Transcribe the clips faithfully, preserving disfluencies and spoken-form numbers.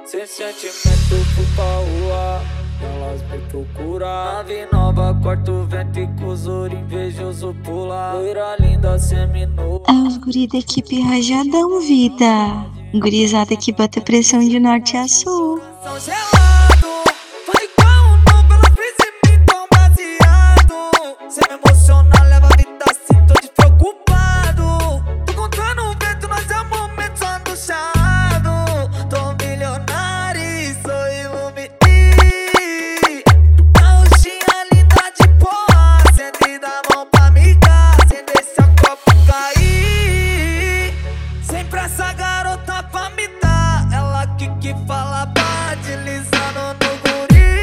Sem sentimento fui pra rua, elas me procuram. Nave nova, corta o vento e com os olhos invejoso pula. Loira linda, seminua. É os guri da equipe Rajadão, vida. Gurizada que bota pressão de norte a sul. Essa garota pra me dar, ela que que fala bate, deslizando no guri.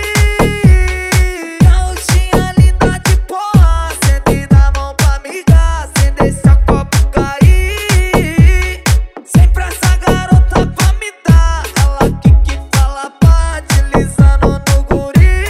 Gauchinha linda de porra, sente da mão pra me dar, sem deixar copo cair. Sempre essa garota pra me dar, ela que que fala bate, deslizando no guri.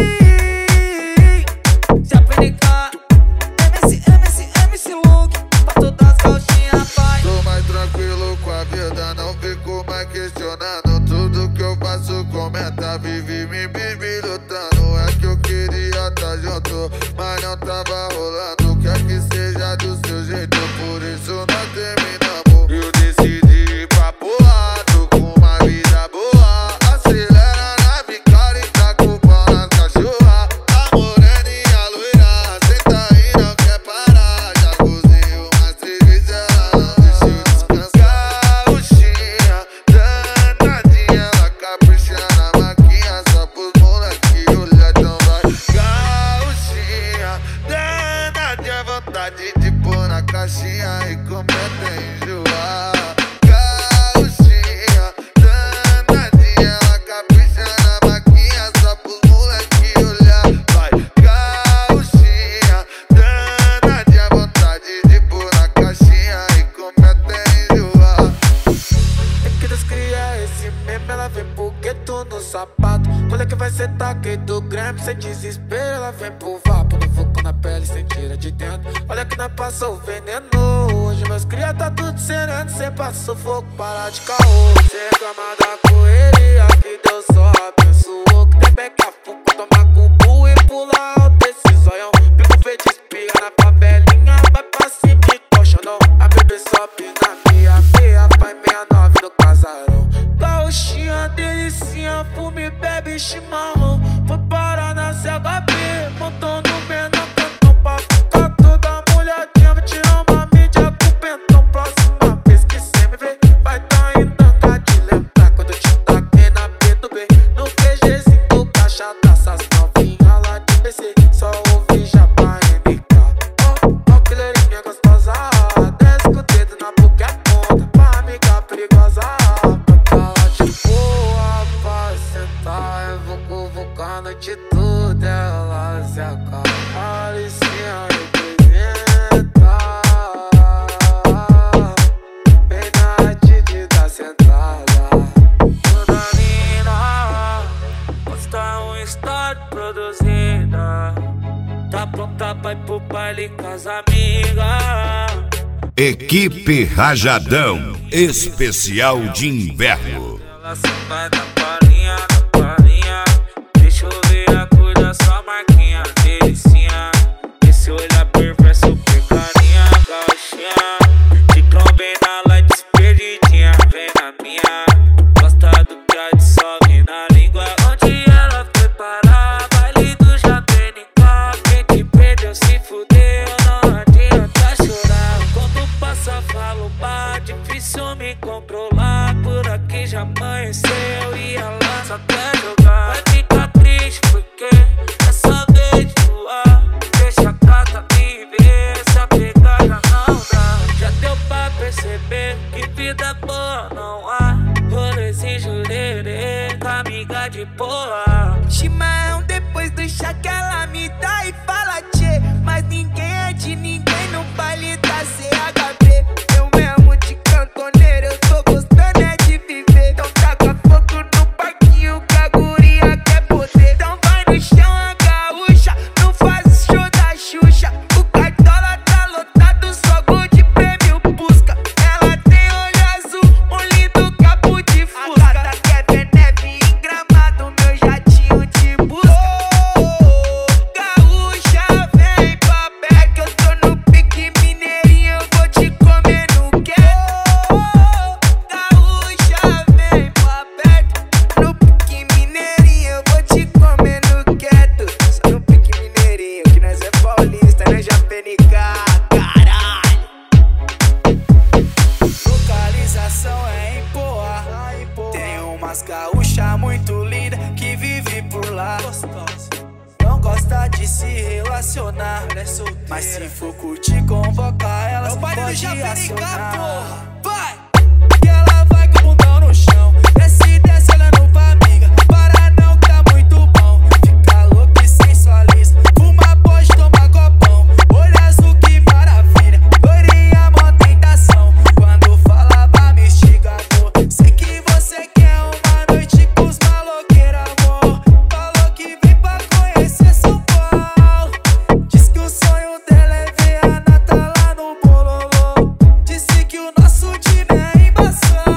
Já P N K, M C, M C, M C Look, pra todas as gauchinhas, pai. Tô mais tranquilo com a vida, não fico mais questionando. Tudo que eu faço comenta, vive me vive lutando. É que eu queria tá junto, mas não tava rolando. Quer que seja do seu jeito, por isso nós terminamos. Eu decidi ir pra porra, tô com uma vida boa. Acelera na bicara e tá com o pau nas cachorra. A moreninha loira, senta aí, não quer parar. Já cozinho umas três vezes, ela não deixa eu descansar. Gauchinha, danadinha, ela capricha na maquinha, só pros moleque olhar, então vai. Gauchinha, danadinha, vontade de pôr na caixinha e comer até enjoar. Gauchinha, danadinha, ela capricha na maquinha, só pros moleque olhar, vai. Gauchinha, danadinha, vontade de pôr na caixinha e comer até enjoar. É que Deus cria esse meme, ela vem pro gueto no sapato. Olha que vai ser taque do Grêmio, sem desespero, ela vem pro vapo. No fogo na pele, sem tira de dentro. Olha que nós passou o veneno. Hoje meus cria tá tudo sereno, cê passa o fogo, para de caô. Cê reclama da correria, que Deus só abençoou. Que tem bem cafuco, toma cubu e pula alto desse zoião. Pico feito espirra na favelinha, vai pra cima e coxa não. A bebê sobe na minha meia, vai meia nove no casarão. Gauchinha, delicinha, fume, bebe chimarrão. Foi parar na C H B, montando menor cantão pra ficar toda molhadinha. Vou tirar uma mídia com o pentão. Próxima vez que cê me vê, vai tá em tanga de lembrar quando eu te taquei na P do B. No QGzinho do caixa taças novinha lá de P C, só ouvi já pra M K. Ó, ó que leirinha gostosa, desce com o dedo na boca e aponta pra amiga perigosa. Eu vou convocar a noite toda, ela se acaba. Alicinha representa, vem na atitude da sentada. Toda mina posta um story produzida, tá pronta pra ir pro baile com as amigas. Equipe Rajadão, especial de inverno. Ela só vai na palinha, na palinha. Deixa eu ver a cor da sua marquinha, delicinha. Esse olhar perverso, pecarinha, gauchinha. De bem na light, desperdidinha, vem na minha. Gosta do que a de sobe na língua. Onde ela foi parar, baile do J P N K. Quem te perdeu se fudeu, não adianta chorar. Quando passa falo, bah, difícil me controlar. Por aqui já amanheceu e ela só quer jogar. Vai ficar triste porque é só vez de voar. Deixa a gata viver, essa pegar já não dá. Já deu pra perceber que vida boa não há. Rolezinho jurerê, com amiga de porra. Chimarrão depois do chá que ela me dá e fala tchê. Mas ninguém é de ninguém no baile da C H B. Eu mesmo de cantoneiro, eu tô gostando é de viver. Então taca fogo no parquinho que a guria quer poder. Então vai no chão a gaúcha, não faz show da Xuxa. O cartola tá lotado, só gol de prêmio busca. Ela tem olho azul, um lindo capo de fusca. A gata quer veneno. umas gaúcha muito linda que vive por lá. Não gosta de se relacionar, mas se for curtir, convoca elas, pode acionar. Vai! E ela vai com o bundão no chão, desce, desce olhando pra amiga. Para não que tá muito bom, fica louca e sensualiza. Fuma, pode tomar copão, olho azul que maravilha. Loirinha, mó tentação, quando fala pra me estigar, amor. Sei que você quer uma noite com os maloqueiros, amor. Falou que vem pra conhecer São Paulo. Diz que o sonho dela é ver a Nata lá no bololô. Disse que o nosso time é embaçado.